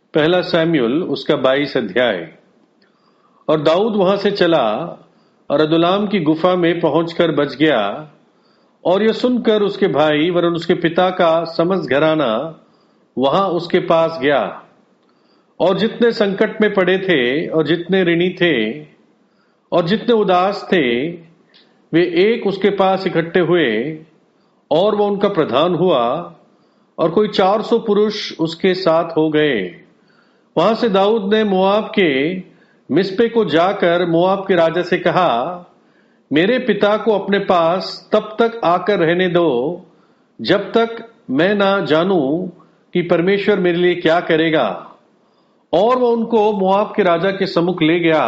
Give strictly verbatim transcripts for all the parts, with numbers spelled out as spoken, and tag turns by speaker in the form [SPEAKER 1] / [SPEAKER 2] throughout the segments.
[SPEAKER 1] पहला सैमुएल उसका बाईस अध्याय। और दाऊद वहां से चला और अदुल्लाम की गुफा में पहुंचकर बच गया। और यह सुनकर उसके भाई वरन उसके पिता का समस्त घराना वहां उसके पास गया। और जितने संकट में पड़े थे और जितने ऋणी थे और जितने उदास थे, वे एक उसके पास इकट्ठे हुए और वह उनका प्रधान हुआ। और कोई चार सौ पुरुष उसके साथ हो गए। वहां से दाऊद ने मोआब के मिस्पे को जाकर मोआब के राजा से कहा, मेरे पिता को अपने पास तब तक आकर रहने दो जब तक मैं ना जानूं कि परमेश्वर मेरे लिए क्या करेगा। और वह उनको मोआब के राजा के सम्मुख ले गया।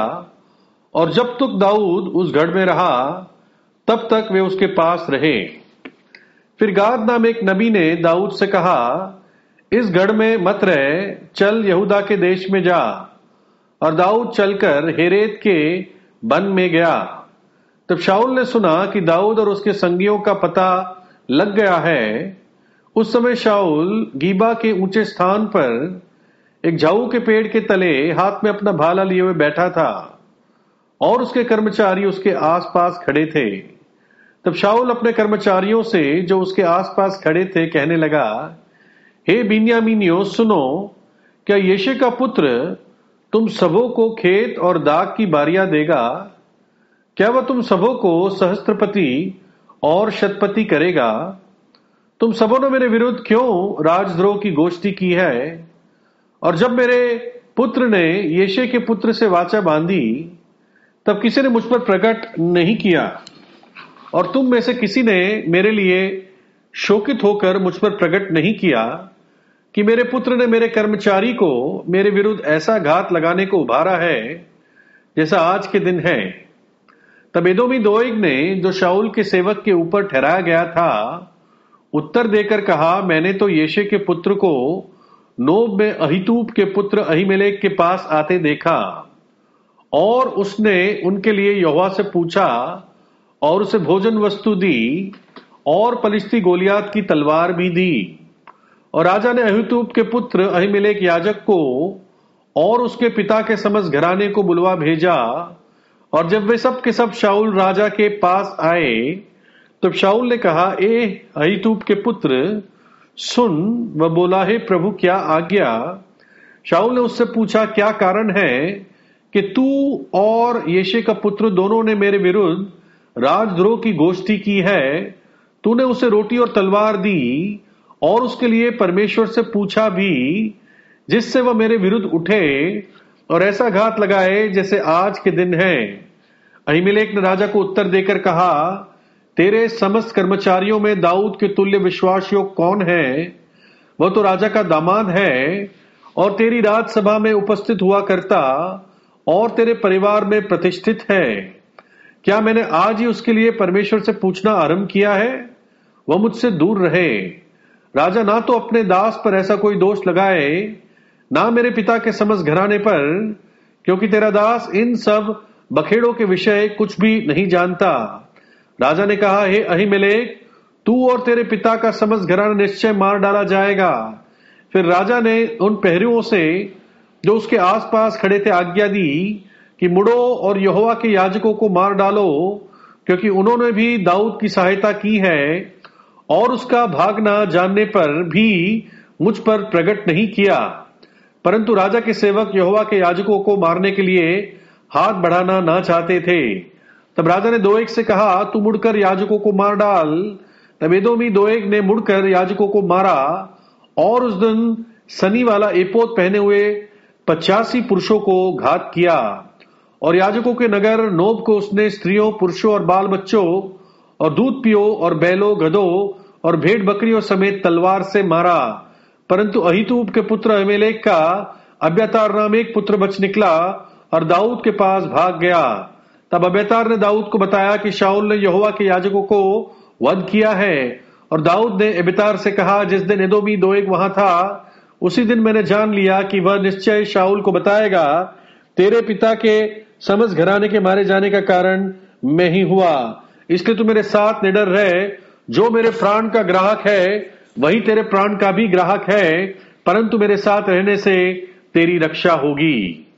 [SPEAKER 1] और जब तक दाऊद उस गढ़ में रहा तब तक वे उसके पास रहे। फिर गाद नाम एक नबी ने दाऊद से कहा, इस गढ़ में मत रह, चल यहूदा के देश में जा। और दाऊद चलकर हेरेत के वन में गया। तब शाऊल ने सुना कि दाऊद और उसके संगियों का पता लग गया है। उस समय शाऊल गीबा के ऊंचे स्थान पर एक झाऊ के पेड़ के तले हाथ में अपना भाला लिए हुए बैठा था और उसके कर्मचारी उसके आसपास खड़े थे। तब शाऊल अपने कर्मचारियों से जो उसके आसपास खड़े थे कहने लगा, हे बिन्यामीनियों सुनो, क्या यिशै का पुत्र तुम सबों को खेत और दाख की बारियां देगा? क्या वह तुम सबों को सहस्त्रपति और शतपति करेगा? तुम सबों ने मेरे विरुद्ध क्यों राजद्रोह की गोष्ठी की है? और जब मेरे पुत्र ने यिशै के पुत्र से वाचा बांधी तब किसी ने मुझ पर प्रकट नहीं किया। और तुम में से किसी ने मेरे लिए शोकित होकर मुझ पर प्रकट नहीं किया कि मेरे पुत्र ने मेरे कर्मचारी को मेरे विरुद्ध ऐसा घात लगाने को उभारा है जैसा आज के दिन है। तब एदोमी दोएग ने, जो शाऊल के सेवक के ऊपर ठहराया गया था, उत्तर देकर कहा, मैंने तो यिशै के पुत्र को नोब में अहीतूब के पुत्र अहीमेलेक के पास आते देखा। और उसने उनके लिए यहोवा से पूछा और उसे भोजन वस्तु दी और पलिश्ती गोलियात की तलवार भी दी। और राजा ने अहीतूब के पुत्र अहीमेलेक याजक को और उसके पिता के समस्त घराने को बुलवा भेजा। और जब वे सब के सब शाऊल राजा के पास आए तब शाऊल ने कहा, ए अहीतूब के पुत्र सुन। वह बोला, हे प्रभु क्या आज्ञा? शाऊल ने उससे पूछा, क्या कारण है कि तू और यिशै का पुत्र दोनों ने मेरे विरुद्ध राजद्रोह की गोष्ठी की है? तूने उसे रोटी और तलवार दी और उसके लिए परमेश्वर से पूछा भी जिससे वह मेरे विरुद्ध उठे और ऐसा घात लगाए जैसे आज के दिन है। अहीमेलेक ने राजा को उत्तर देकर कहा, तेरे समस्त कर्मचारियों में दाऊद के तुल्य विश्वास योग्य कौन है? वह तो राजा का दामाद है और तेरी राजसभा में उपस्थित हुआ करता और तेरे परिवार में प्रतिष्ठित है। क्या मैंने आज ही उसके लिए परमेश्वर से पूछना आरंभ किया है? वह मुझसे दूर रहे। राजा ना तो अपने दास पर ऐसा कोई दोष लगाए, ना मेरे पिता के समस्त घराने पर, क्योंकि तेरा दास इन सब बखेड़ों के विषय कुछ भी नहीं जानता। राजा ने कहा, हे अहीमेलेक, तू और तेरे पिता का समस्त घराना निश्चय मार डाला जाएगा। फिर राजा ने उन पहरुओं से जो उसके आसपास खड़े थे आज्ञा दी कि मुड़ो और यहोवा के याजकों को मार डालो, क्योंकि उन्होंने भी दाऊद की सहायता की है और उसका भागना जानने पर भी मुझ पर प्रकट नहीं किया। परंतु राजा के सेवक यहोवा के याजकों को मारने के लिए हाथ बढ़ाना ना चाहते थे। तब राजा ने दोएग से कहा, तू मुड़कर याजकों को मार डाल। तब एदोमी दोएग ने मुड़कर याजकों को मारा और उस दिन सनी वाला एपोद पहने हुए पचासी पुरुषों को घात किया। और याजकों के नगर नोब को उसने स्त्रियों, पुरुषों और बाल बच्चों और दूध पियो और बैलों, गधों और भेड़ बकरियों समेत तलवार से मारा। परंतु अहीतूब के पुत्र अहीमेलेक का अब्यातार नाम एक पुत्र बच निकला और दाऊद के पास भाग गया। तब अब्यातार ने दाऊद को बताया कि शाऊल ने यहोवा के याजकों को वध किया है। और दाऊद ने अब्यातार से कहा, जिस दिन एदोमी दोएग वहां था उसी दिन मैंने जान लिया कि वह निश्चय शाऊल को बताएगा, तेरे पिता के समस्त घराने के मारे जाने का कारण मैं ही हुआ। इसलिए तू मेरे साथ निडर रहे। जो मेरे प्राण का ग्राहक है वही तेरे प्राण का भी ग्राहक है, परंतु मेरे साथ रहने से तेरी रक्षा होगी।